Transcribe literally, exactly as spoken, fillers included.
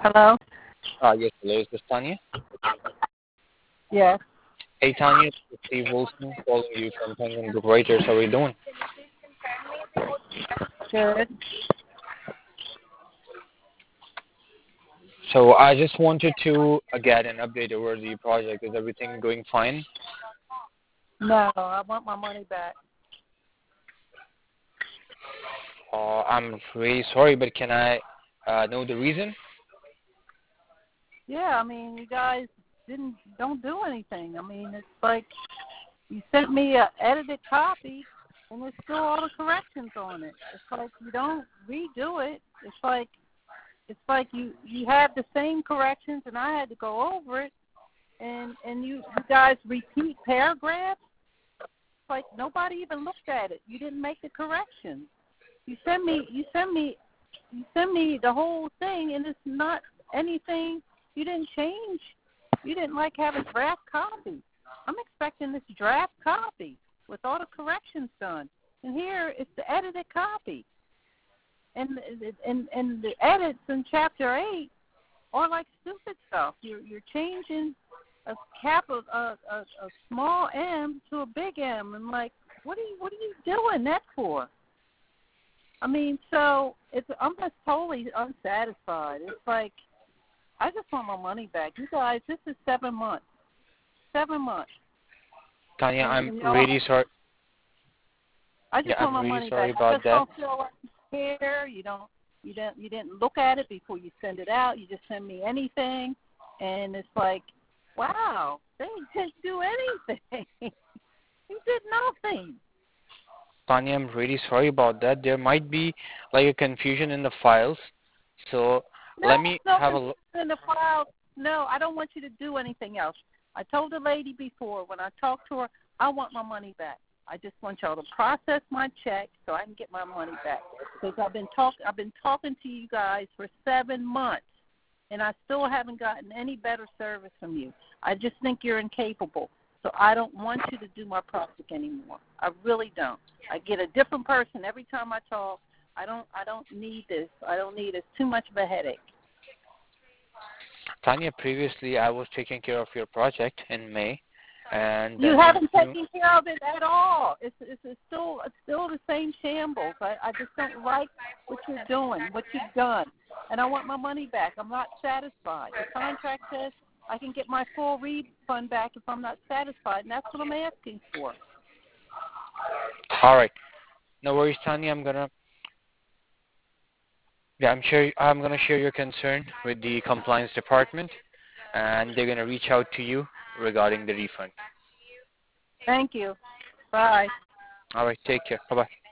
Hello? Uh, yes, hello. Is this Tanya? Yes. Hey, Tanya. It's Steve Wilson calling you from Penguin Group Writers. How are you doing? Good. So I just wanted to uh, get an update over the project. Is everything going fine? No, I want my money back. Uh, I'm really sorry, but can I uh, know the reason? Yeah, I mean, you guys didn't don't do anything. I mean, it's like you sent me a edited copy, and there's still all the corrections on it. It's like you don't redo it. It's like it's like you you have the same corrections, and I had to go over it, and and you, you guys repeat paragraphs. It's like nobody even looked at it. You didn't make the corrections. You send me you send me you send me the whole thing, and it's not anything. You didn't change. You didn't like have a draft copy. I'm expecting this draft copy with all the corrections done. And here it's the edited copy. And and and the edits in chapter eight are like stupid stuff. You're you're changing a capital a, a, a small M to a big M, and like what are you what are you doing that for? I mean, so it's I'm just totally unsatisfied. It's like I just want my money back. You guys, this is seven months. Seven months. Tanya, And, I'm you know, really sorry. I just Yeah, want I'm my really money sorry back. I about just that. don't feel like you care. You don't. You didn't. You didn't look at it before you send it out. You just send me anything, and it's like, wow, they didn't do anything. You did nothing. Tanya, I'm really sorry about that. There might be like a confusion in the files. So No, let me no have a confusion look. in the file. No, I don't want you to do anything else. I told the lady before when I talked to her, I want my money back. I just want y'all to process my check so I can get my money back. Because I've been talk I've been talking to you guys for seven months, and I still haven't gotten any better service from you. I just think you're incapable. So I don't want you to do my project anymore. I really don't. I get a different person every time I talk. I don't I don't need this. I don't need it. It's too much of a headache. Tanya, previously I was taking care of your project in May, and You then haven't in June. taken care of it at all. It's it's, it's still it's still the same shambles. I, I just don't like what you're doing, what you've done, and I want my money back. I'm not satisfied. The contract says I can get my full refund back if I'm not satisfied, and that's what I'm asking for. All right, no worries, Tanya. I'm gonna yeah, I'm sure I'm gonna share your concern with the compliance department, and they're gonna reach out to you regarding the refund. Thank you. Bye. All right, take care. Bye bye.